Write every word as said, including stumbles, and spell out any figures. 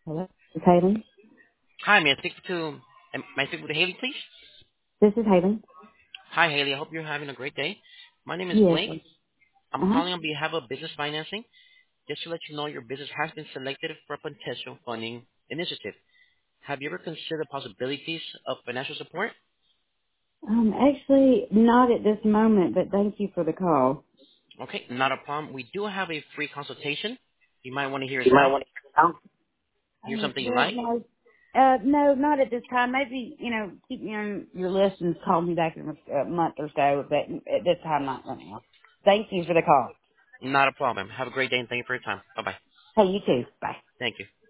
Hello? This is Haley. Hi, may I speak to am- may I speak with Haley, please? This is Haley. Hi, Haley. I hope you're having a great day. My name is Yes. Blake. I'm Uh-huh. calling on behalf of business financing just to let you know your business has been selected for a potential funding initiative. Have you ever considered possibilities of financial support? Um, actually, not at this moment, but thank you for the call. Okay, not a problem. We do have a free consultation. You might want to hear it You might now. want to know. Here's Um, something you well, like. no, uh, no, not at this time. Maybe, you know, keep me on your list and call me back in a, a month or so, but at this time, not right now. Thank you for the call. Not a problem. Have a great day and thank you for your time. Bye-bye. Hey, you too. Bye. Thank you.